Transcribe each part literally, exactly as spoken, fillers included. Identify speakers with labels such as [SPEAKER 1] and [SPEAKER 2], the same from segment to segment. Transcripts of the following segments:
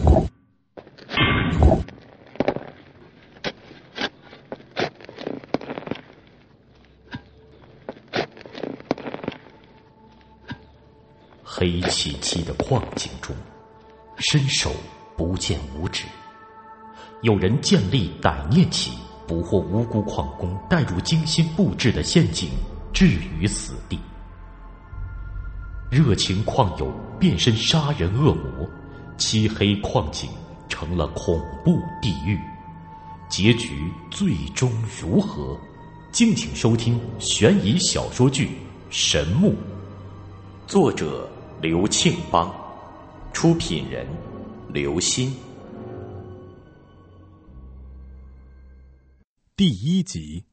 [SPEAKER 1] 黑漆漆的矿井中，伸手不见五指。有人见利歹念起，捕获无辜矿工，带入精心布置的陷阱，置于死地。热情矿友变身杀人恶魔，漆黑矿井成了恐怖地狱。结局最终如何？敬请收听悬疑小说剧《神木》，作者刘庆邦，出品人刘鑫。
[SPEAKER 2] 第一集。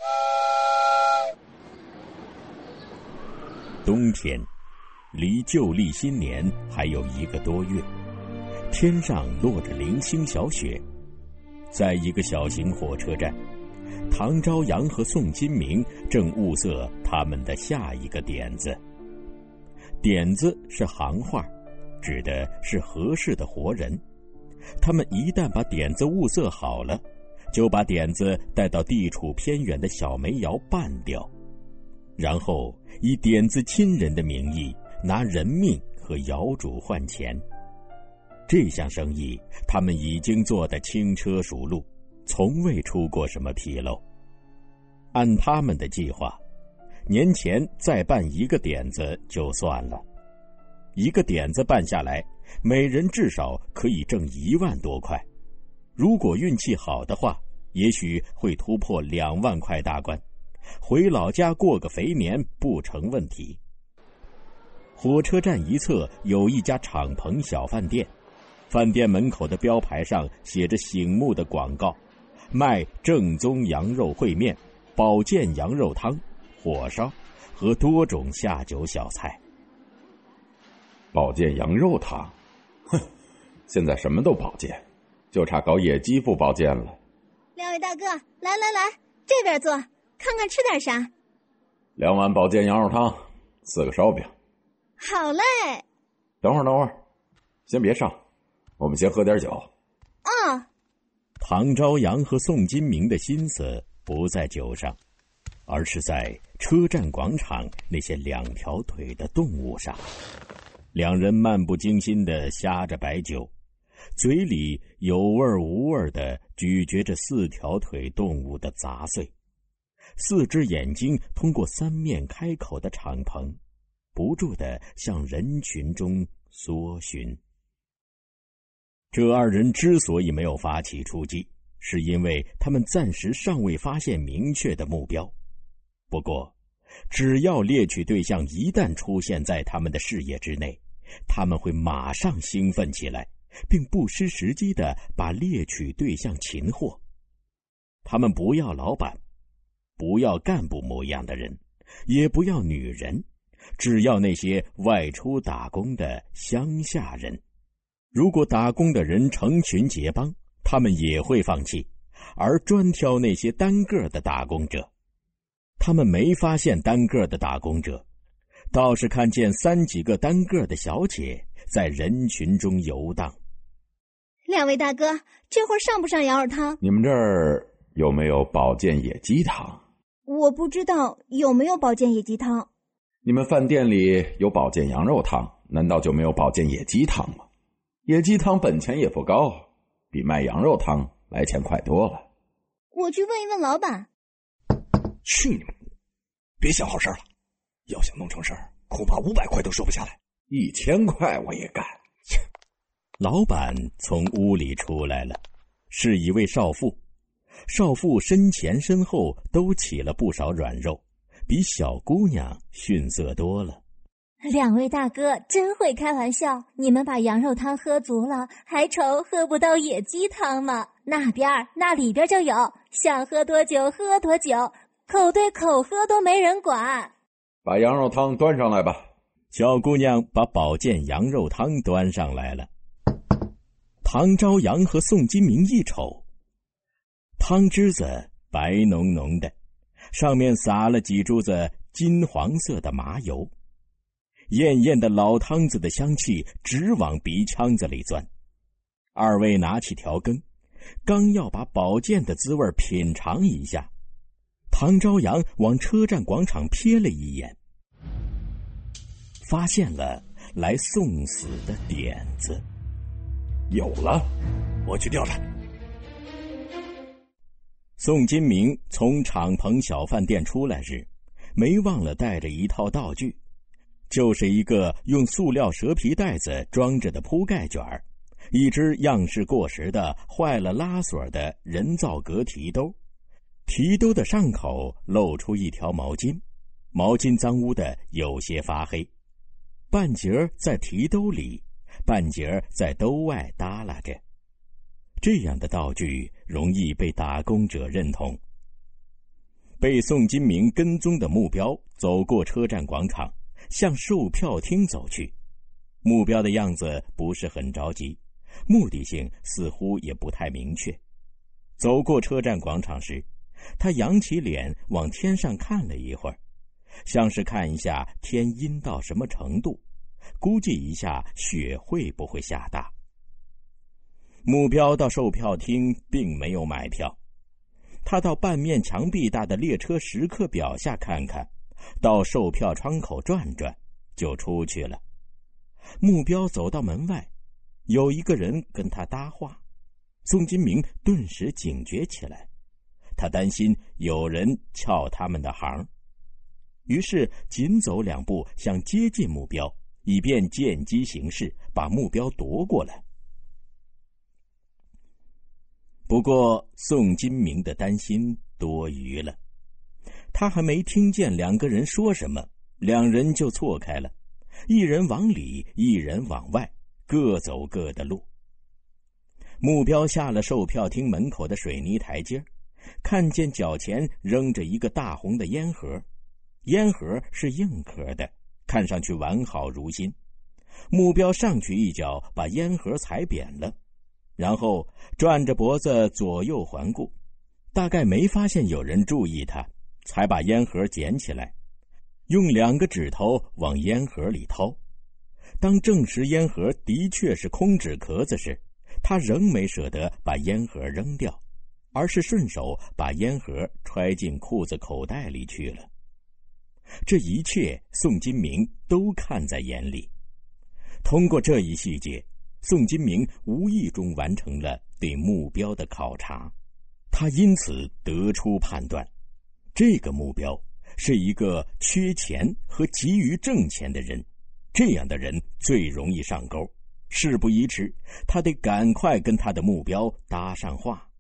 [SPEAKER 3] 冬天，离旧历新年还有一个多月，天上落着零星小雪。在一个小型火车站，唐朝阳和宋金明正物色他们的下一个点子。点子是行话，指的是合适的活人。他们一旦把点子物色好了，就把点子带到地处偏远的小煤窑办掉，然后以点子亲人的名义拿人命和窑主换钱。这项生意他们已经做得轻车熟路，从未出过什么纰漏。按他们的计划，年前再办一个点子就算了，一个点子办下来，每人至少可以挣一万多块。如果运气好的话，也许会突破两万块大关，回老家过个肥年不成问题。火车站一侧有一家敞篷小饭店，饭店门口的标牌上写着醒目的广告，卖正宗羊肉烩面、保健羊肉汤、火烧和多种下酒小菜。
[SPEAKER 4] 保健羊肉汤，哼，现在什么都保健，就差搞野鸡不保健了。
[SPEAKER 5] 两位大哥，来来来，这边坐，看看吃点啥。
[SPEAKER 4] 两碗保健羊肉汤，四个烧饼。
[SPEAKER 5] 好嘞。
[SPEAKER 4] 等会儿等会儿，先别上，我们先喝点酒。
[SPEAKER 5] 哦。
[SPEAKER 3] 唐朝阳和宋金明的心思不在酒上，而是在车站广场那些两条腿的动物上。两人漫不经心地呷着白酒，嘴里有味无味地咀嚼着四条腿动物的杂碎。四只眼睛通过三面开口的敞篷，不住地向人群中搜寻。这二人之所以没有发起出击，是因为他们暂时尚未发现明确的目标。不过，只要猎取对象一旦出现在他们的视野之内，他们会马上兴奋起来，并不失时机地把猎取对象擒获。他们不要老板，不要干部模样的人，也不要女人，只要那些外出打工的乡下人。如果打工的人成群结帮，他们也会放弃，而专挑那些单个的打工者。他们没发现单个的打工者，倒是看见三几个单个的小姐在人群中游荡。
[SPEAKER 5] 两位大哥，这会儿上不上羊肉汤？
[SPEAKER 4] 你们这儿有没有保健野鸡汤？
[SPEAKER 5] 我不知道有没有保健野鸡汤。
[SPEAKER 4] 你们饭店里有保健羊肉汤，难道就没有保健野鸡汤吗？野鸡汤本钱也不高，比卖羊肉汤来钱快多了。
[SPEAKER 5] 我去问一问老板。
[SPEAKER 6] 去你们！别想好事了，要想弄成事儿，恐怕五百块都收不下来。
[SPEAKER 4] 一千块我也干。
[SPEAKER 3] 老板从屋里出来了，是一位少妇。少妇身前身后都起了不少软肉，比小姑娘逊色多了。
[SPEAKER 7] 两位大哥真会开玩笑，你们把羊肉汤喝足了，还愁喝不到野鸡汤吗？那边那里边就有，想喝多久喝多久，口对口喝都没人管。
[SPEAKER 4] 把羊肉汤端上来吧。
[SPEAKER 3] 小姑娘把保健羊肉汤端上来了。唐朝阳和宋金明一瞅，汤汁子白浓浓的，上面撒了几珠子金黄色的麻油，艳艳的老汤子的香气直往鼻腔子里钻。 二位拿起调羹，刚要把宝剑的滋味品尝一下，唐朝阳往车站广场瞥了一眼，发现了来送死的点子。
[SPEAKER 6] 有了，我去调查。
[SPEAKER 3] 宋金明从敞篷小饭店出来时，没忘了带着一套道具，就是一个用塑料蛇皮袋子装着的铺盖卷，一只样式过时的坏了拉锁的人造革提兜，提兜的上口露出一条毛巾，毛巾脏污的有些发黑，半截在提兜里，半截在兜外耷拉着。这样的道具容易被打工者认同。被宋金明跟踪的目标走过车站广场，向售票厅走去。目标的样子不是很着急，目的性似乎也不太明确。走过车站广场时，他扬起脸往天上看了一会儿，像是看一下天阴到什么程度，估计一下雪会不会下大。目标到售票厅并没有买票，他到半面墙壁大的列车时刻表下看看，到售票窗口转转，就出去了。目标走到门外，有一个人跟他搭话，宋金明顿时警觉起来，他担心有人撬他们的行，于是紧走两步想接近目标，以便见机行事，把目标夺过来。不过宋金明的担心多余了，他还没听见两个人说什么，两人就错开了，一人往里，一人往外，各走各的路。目标下了售票厅门口的水泥台阶，看见脚前扔着一个大红的烟盒，烟盒是硬壳的，看上去完好如新。目标上去一脚把烟盒踩扁了，然后转着脖子左右环顾，大概没发现有人注意他，才把烟盒捡起来，用两个指头往烟盒里掏。当证实烟盒的确是空纸壳子时，他仍没舍得把烟盒扔掉，而是顺手把烟盒揣进裤子口袋里去了。这一切宋金明都看在眼里。通过这一细节，宋金明无意中完成了对目标的考察，他因此得出判断，这个目标是一个缺钱和急于挣钱的人，这样的人最容易上钩。事不宜迟，他得赶快跟他的目标搭上话。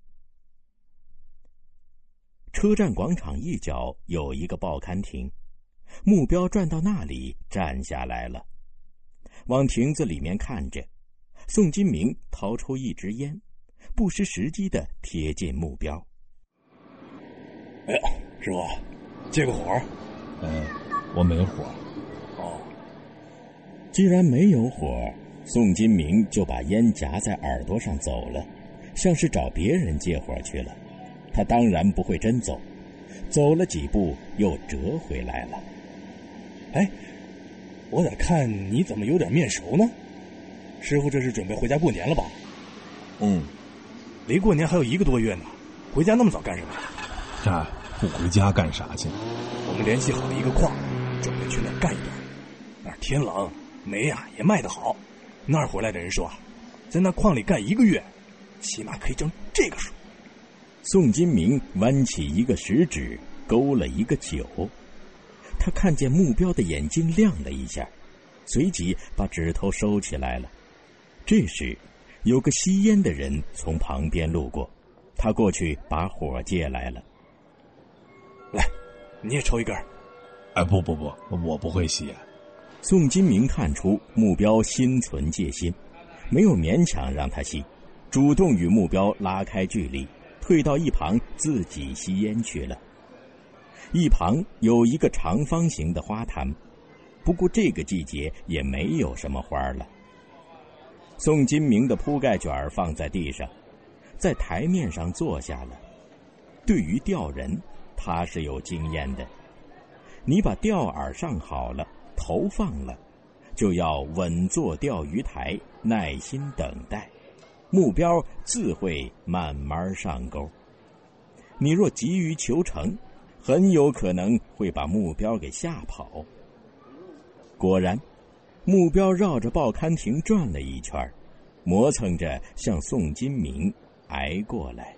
[SPEAKER 3] 车站广场一角有一个报刊亭，目标转到那里站下来了，往亭子里面看着。宋金明掏出一支烟，不失时机地贴近目标。
[SPEAKER 6] 哎呀，师傅，借个火。
[SPEAKER 2] 呃，我没火。
[SPEAKER 6] 哦，
[SPEAKER 3] 既然没有火，宋金明就把烟夹在耳朵上走了，像是找别人借火去了。他当然不会真走，走了几步又折回来了。
[SPEAKER 6] 哎，我咋看你怎么有点面熟呢？师傅这是准备回家过年了吧？
[SPEAKER 2] 嗯，
[SPEAKER 6] 离过年还有一个多月呢，回家那么早干什么呀？
[SPEAKER 2] 这不回家干啥去？
[SPEAKER 6] 我们联系好了一个矿，准备去那儿干一段。那儿天冷，煤啊也卖得好。那儿回来的人说，在那矿里干一个月，起码可以挣这个数。
[SPEAKER 3] 宋金明弯起一个食指，勾了一个九。他看见目标的眼睛亮了一下，随即把指头收起来了。这时有个吸烟的人从旁边路过，他过去把火借来了。
[SPEAKER 6] 来，你也抽一根。
[SPEAKER 2] 哎，不不不，我不会吸。
[SPEAKER 3] 宋金明看出目标心存戒心，没有勉强让他吸，主动与目标拉开距离，退到一旁自己吸烟去了。一旁有一个长方形的花坛，不过这个季节也没有什么花了。宋金明的铺盖卷放在地上，在台面上坐下了。对于钓人，他是有经验的。你把钓饵上好了，投放了，就要稳坐钓鱼台，耐心等待。 目标自会慢慢上钩。你若急于求成，很有可能会把目标给吓跑。果然，目标绕着报刊亭转了一圈，磨蹭着向宋金明挨过来。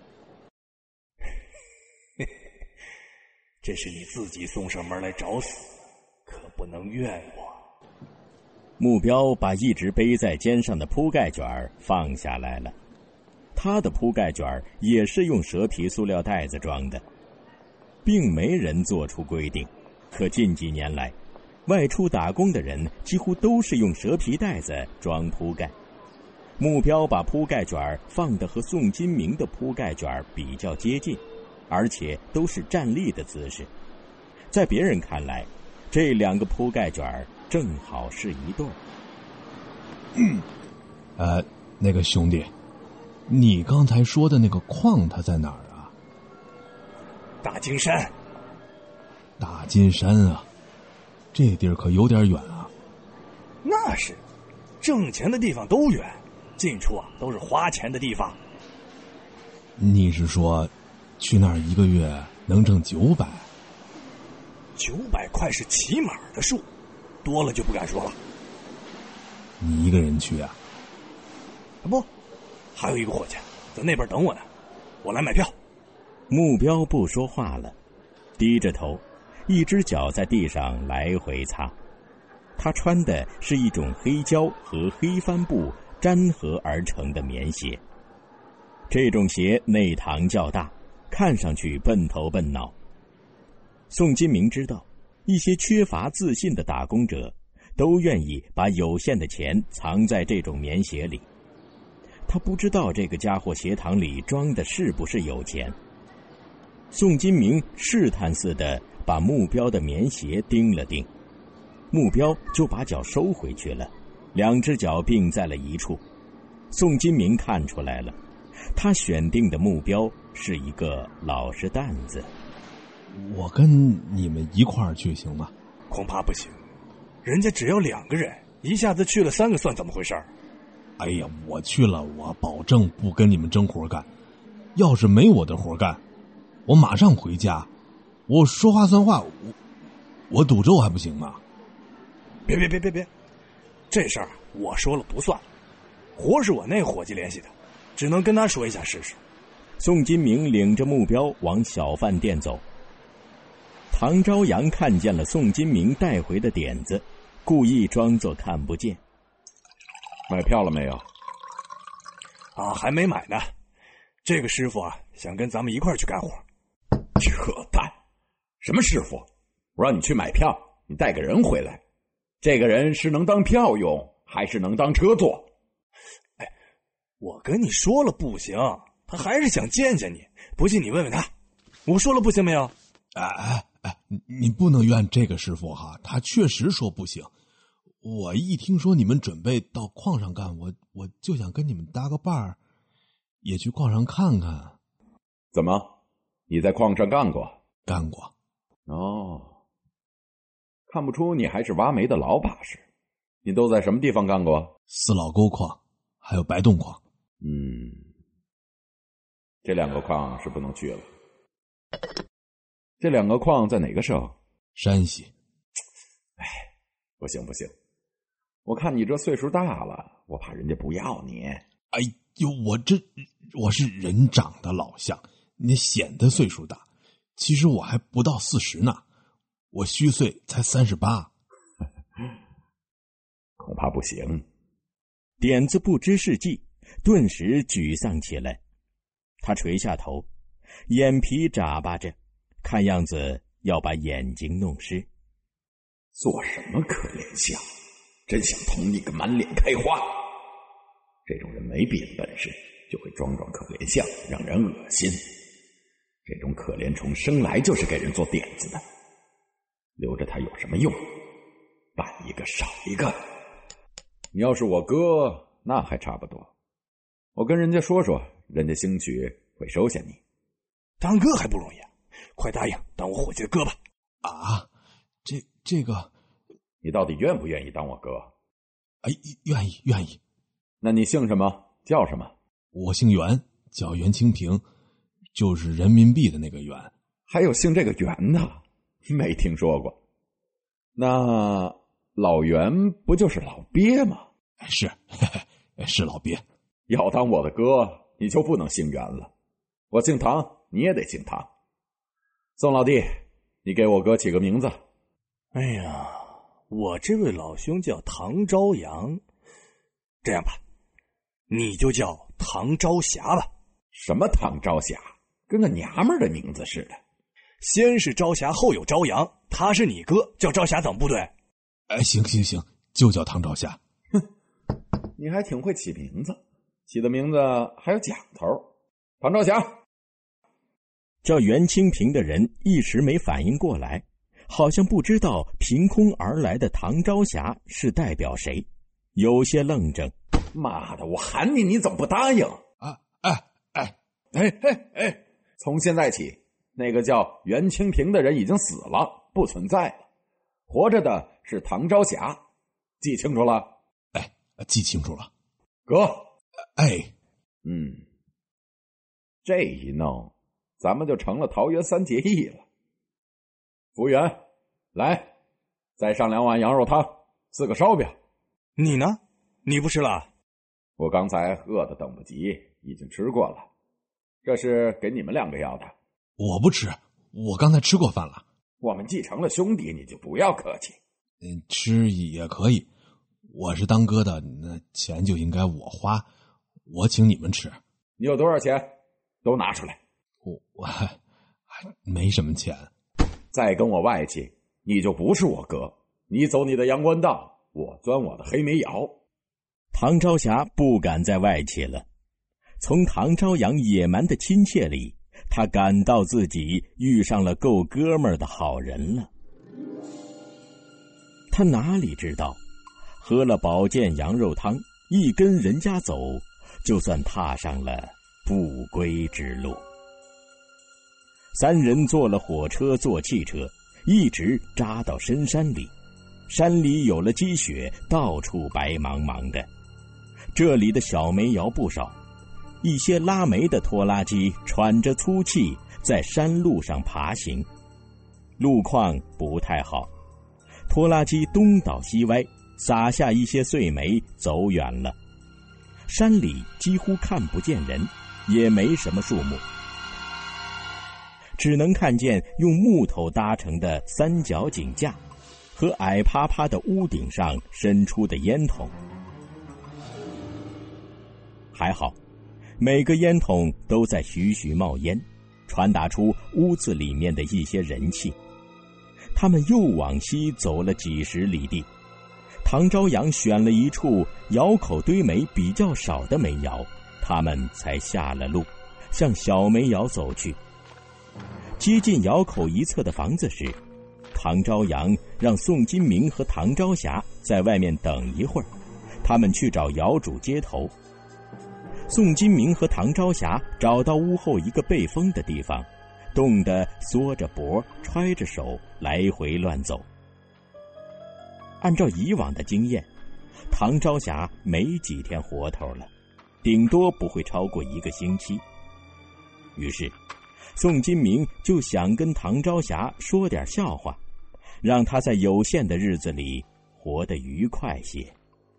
[SPEAKER 6] 这是你自己送上门来找死，可不能怨我。
[SPEAKER 3] 目标把一直背在肩上的铺盖卷放下来了，他的铺盖卷也是用蛇皮塑料袋子装的。并没人做出规定，可近几年来，外出打工的人几乎都是用蛇皮袋子装铺盖。目标把铺盖卷放得和宋金明的铺盖卷比较接近，而且都是站立的姿势。在别人看来，这两个铺盖卷正好是一对儿。
[SPEAKER 2] 嗯，呃，那个兄弟，你刚才说的那个矿它在哪儿啊？
[SPEAKER 6] 大金山。
[SPEAKER 2] 大金山啊，这地儿可有点远啊。
[SPEAKER 6] 那是，挣钱的地方都远，近处啊都是花钱的地方。
[SPEAKER 2] 你是说，去那儿一个月能挣九百？
[SPEAKER 6] 九百块是起码的数，多了就不敢说了。
[SPEAKER 2] 你一个人去啊？
[SPEAKER 6] 不，还有一个伙计在那边等我呢，我来买票。
[SPEAKER 3] 目标不说话了，低着头，一只脚在地上来回擦。他穿的是一种黑胶和黑帆布粘合而成的棉鞋，这种鞋内膛较大，看上去笨头笨脑。宋金明知道，一些缺乏自信的打工者都愿意把有限的钱藏在这种棉鞋里。他不知道这个家伙鞋膛里装的是不是有钱。宋金明试探似的把目标的棉鞋盯了盯，目标就把脚收回去了，两只脚并在了一处。宋金明看出来了，他选定的目标是一个老实蛋子。
[SPEAKER 2] 我跟你们一块儿去行吗？
[SPEAKER 6] 恐怕不行，人家只要两个人，一下子去了三个算怎么回事？
[SPEAKER 2] 哎呀，我去了，我保证不跟你们争活干。要是没我的活干，我马上回家。我说话算话，我我赌咒还不行吗？
[SPEAKER 6] 别别别别别，这事儿我说了不算，活是我那伙计联系的，只能跟他说一下试试。
[SPEAKER 3] 宋金明领着目标往小饭店走。唐朝阳看见了宋金明带回的点子，故意装作看不见。
[SPEAKER 4] 买票了没有？
[SPEAKER 6] 啊，还没买呢。这个师傅啊，想跟咱们一块儿去干活。
[SPEAKER 4] 扯淡！什么师傅？我让你去买票，你带个人回来。这个人是能当票用，还是能当车坐？
[SPEAKER 6] 哎，我跟你说了不行，他还是想见见你。不信你问问他。我说了不行没有？
[SPEAKER 2] 哎哎哎，你不能怨这个师傅哈，他确实说不行。我一听说你们准备到矿上干，我我就想跟你们搭个伴儿，也去矿上看看。
[SPEAKER 4] 怎么？你在矿上干过？
[SPEAKER 2] 干过。
[SPEAKER 4] 哦，看不出你还是挖煤的老把式。你都在什么地方干过？
[SPEAKER 2] 四老沟矿，还有白洞矿。
[SPEAKER 4] 嗯，这两个矿是不能去了。这两个矿在哪个省？
[SPEAKER 2] 山西。
[SPEAKER 4] 哎，不行不行，我看你这岁数大了，我怕人家不要你。
[SPEAKER 2] 哎呦，我这我是人长得老像，你显得岁数大，其实我还不到四十呢，我虚岁才三十八。
[SPEAKER 4] 恐怕不行。
[SPEAKER 3] 点子不知是计，顿时沮丧起来。他垂下头，眼皮眨巴着，看样子要把眼睛弄湿。
[SPEAKER 4] 做什么可怜相？真想捅你个满脸开花！这种人没别的本事，就会装装可怜相，让人恶心。这种可怜虫生来就是给人做点子的，留着他有什么用？办一个少一个。你要是我哥，那还差不多。我跟人家说说，人家兴许会收下你。
[SPEAKER 6] 当哥还不容易啊，快答应当我伙计的哥吧。
[SPEAKER 2] 啊，这这个，
[SPEAKER 4] 你到底愿不愿意当我哥？
[SPEAKER 2] 哎，愿意愿意。
[SPEAKER 4] 那你姓什么？叫什么？
[SPEAKER 2] 我姓袁，叫袁清平，就是人民币的那个袁。
[SPEAKER 4] 还有姓这个袁呢？没听说过。那老袁不就是老鳖吗？
[SPEAKER 2] 是，嘿嘿，是老鳖。
[SPEAKER 4] 要当我的哥，你就不能姓袁了。我姓唐，你也得姓唐。宋老弟，你给我哥起个名字。
[SPEAKER 6] 哎呀，我这位老兄叫唐朝阳，这样吧，你就叫唐朝霞吧。
[SPEAKER 4] 什么唐朝霞？跟个娘们儿的名字似的。
[SPEAKER 6] 先是朝霞，后有朝阳，他是你哥，叫朝霞怎么不对？
[SPEAKER 2] 哎，行行行，就叫唐朝霞。
[SPEAKER 4] 哼，你还挺会起名字，起的名字还有讲头。唐朝霞。
[SPEAKER 3] 叫袁清平的人一时没反应过来，好像不知道凭空而来的唐朝霞是代表谁，有些愣怔。
[SPEAKER 4] 妈的，我喊你，你怎么不答应？
[SPEAKER 2] 啊，哎哎
[SPEAKER 4] 哎哎哎！从现在起，那个叫袁清平的人已经死了，不存在了，活着的是唐朝霞，记清楚了？
[SPEAKER 2] 哎，记清楚了。
[SPEAKER 4] 哥，
[SPEAKER 2] 哎，
[SPEAKER 4] 嗯，这一弄，咱们就成了桃园三结义了。服务员，来，再上两碗羊肉汤，四个烧饼。
[SPEAKER 6] 你呢？你不吃了？
[SPEAKER 4] 我刚才饿得等不及，已经吃过了。这是给你们两个要的。
[SPEAKER 2] 我不吃，我刚才吃过饭了。
[SPEAKER 4] 我们继承了兄弟，你就不要客气。
[SPEAKER 2] 嗯，吃也可以。我是当哥的，那钱就应该我花，我请你们吃。
[SPEAKER 4] 你有多少钱？都拿出来。
[SPEAKER 2] 我我还没什么钱。
[SPEAKER 4] 再跟我外戚，你就不是我哥。你走你的阳关道，我钻我的黑煤窑。
[SPEAKER 3] 唐朝霞不敢再外戚了。从唐朝阳野蛮的亲切里，他感到自己遇上了够哥们儿的好人了。他哪里知道，喝了保健羊肉汤，一跟人家走，就算踏上了不归之路。三人坐了火车，坐汽车，一直扎到深山里。山里有了积雪，到处白茫茫的。这里的小煤窑不少，一些拉煤的拖拉机喘着粗气在山路上爬行，路况不太好，拖拉机东倒西歪，撒下一些碎煤走远了。山里几乎看不见人，也没什么树木，只能看见用木头搭成的三角井架和矮趴趴的屋顶上伸出的烟筒。还好，每个烟筒都在徐徐冒烟，传达出屋子里面的一些人气。他们又往西走了几十里地，唐朝阳选了一处窑口堆煤比较少的煤窑，他们才下了路，向小煤窑走去。接近窑口一侧的房子时，唐朝阳让宋金明和唐朝霞在外面等一会儿，他们去找窑主接头。宋金明和唐朝霞找到屋后一个背风的地方，冻得缩着脖，揣着手，来回乱走。按照以往的经验，唐朝霞没几天活头了，顶多不会超过一个星期。于是宋金明就想跟唐朝霞说点笑话，让他在有限的日子里活得愉快些。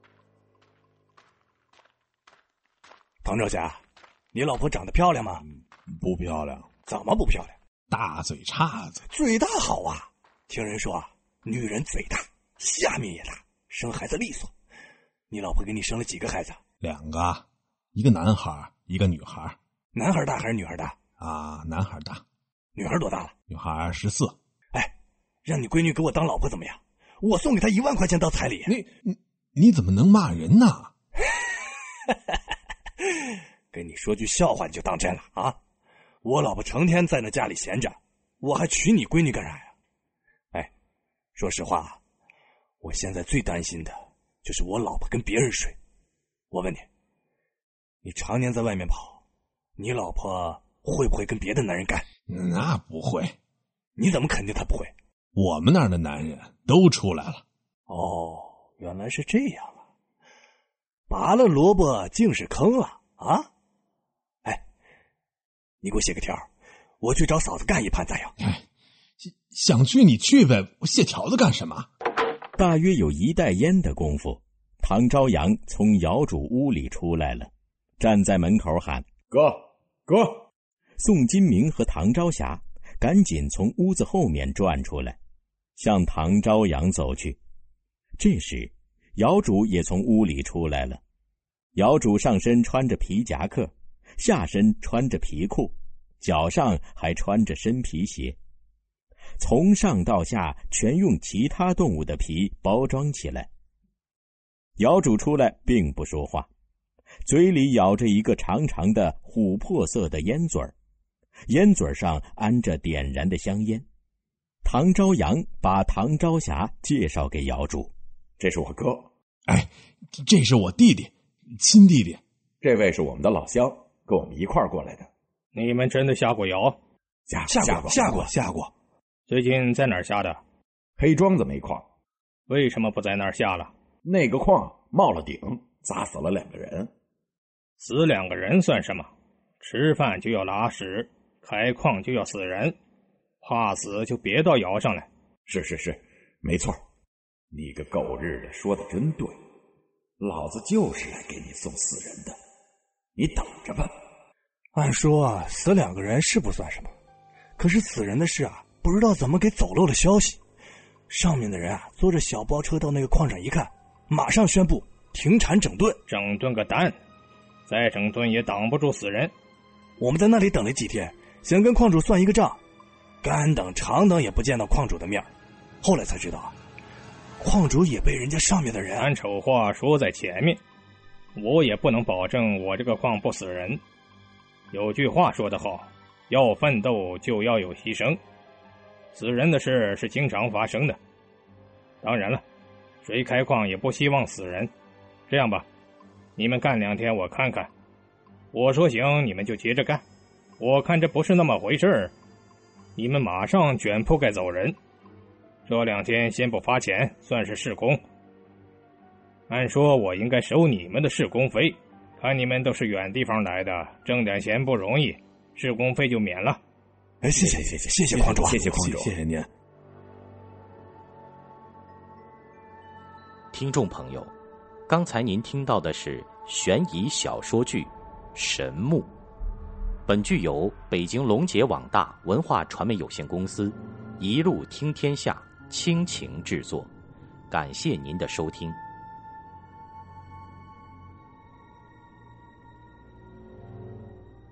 [SPEAKER 6] 唐朝霞，你老婆长得漂亮吗？
[SPEAKER 2] 不漂亮。
[SPEAKER 6] 怎么不漂亮？
[SPEAKER 2] 大嘴叉子。
[SPEAKER 6] 嘴大好啊，听人说女人嘴大，下面也大，生孩子利索。你老婆给你生了几个孩子？
[SPEAKER 2] 两个，一个男孩，一个女孩。
[SPEAKER 6] 男孩大还是女孩大？
[SPEAKER 2] 啊，男孩大。
[SPEAKER 6] 女孩多大了？
[SPEAKER 2] 女孩十四。
[SPEAKER 6] 哎，让你闺女给我当老婆怎么样？我送给她一万块钱当彩礼。
[SPEAKER 2] 你你你怎么能骂人呢？
[SPEAKER 6] 跟你说句笑话你就当真了啊！我老婆成天在那家里闲着，我还娶你闺女干啥呀？哎，说实话，我现在最担心的就是我老婆跟别人睡。我问你，你常年在外面跑，你老婆会不会跟别的男人干？
[SPEAKER 2] 那不会。
[SPEAKER 6] 你怎么肯定她不会？
[SPEAKER 2] 我们那儿的男人都出来了。
[SPEAKER 6] 哦，原来是这样啊！拔了萝卜竟是坑了啊！ 你给我写个条，我去找嫂子干一盘咋样？
[SPEAKER 2] 哎，想去你去呗，我写条子干什么？
[SPEAKER 3] 大约有一袋烟的功夫，唐朝阳从窑主屋里出来了，站在门口喊：
[SPEAKER 4] 哥哥！
[SPEAKER 3] 宋金明和唐朝霞赶紧从屋子后面转出来，向唐朝阳走去。这时窑主也从屋里出来了，窑主上身穿着皮夹克，下身穿着皮裤，脚上还穿着深皮鞋，从上到下全用其他动物的皮包装起来。窑主出来并不说话，嘴里咬着一个长长的琥珀色的烟嘴儿，烟嘴上安着点燃的香烟。唐朝阳把唐朝霞介绍给窑主：
[SPEAKER 4] 这是我哥。
[SPEAKER 2] 哎，这是我弟弟，亲弟弟。
[SPEAKER 4] 这位是我们的老乡，跟我们一块儿过来的。
[SPEAKER 8] 你们真的下过窑？
[SPEAKER 4] 下
[SPEAKER 6] 下过下过下过。
[SPEAKER 8] 最近在哪儿下的？
[SPEAKER 4] 黑庄子煤矿。
[SPEAKER 8] 为什么不在那儿下了？
[SPEAKER 4] 那个矿冒了顶，砸死了两个人。
[SPEAKER 8] 死两个人算什么？吃饭就要拉屎，开矿就要死人，怕死就别到窑上来。
[SPEAKER 4] 是是是，没错。你个狗日的说的真对，老子就是来给你送死人的，你等着吧。
[SPEAKER 6] 按说啊，死两个人是不算什么，可是死人的事啊，不知道怎么给走漏了消息。上面的人啊，坐着小包车到那个矿上一看，马上宣布停产整顿。
[SPEAKER 8] 整顿个蛋，再整顿也挡不住死人。
[SPEAKER 6] 我们在那里等了几天，想跟矿主算一个账，干等长等也不见到矿主的面，后来才知道啊，矿主也被人家上面的人……
[SPEAKER 8] 俺丑话说在前面，我也不能保证我这个矿不死人。有句话说得好，要奋斗就要有牺牲，死人的事是经常发生的。当然了，谁开矿也不希望死人。这样吧，你们干两天我看看，我说行你们就接着干，我看这不是那么回事儿，你们马上卷铺盖走人。这两天先不发钱，算是试工。按说我应该收你们的试工费，看你们都是远地方来的，挣点钱不容易，试工费就免了。
[SPEAKER 6] 哎，谢谢谢谢谢谢矿主，
[SPEAKER 4] 谢谢矿主，
[SPEAKER 6] 谢谢您。
[SPEAKER 1] 听众朋友，刚才您听到的是悬疑小说剧《神木》，本剧由北京龙杰网大文化传媒有限公司一路听天下倾情制作，感谢您的收听。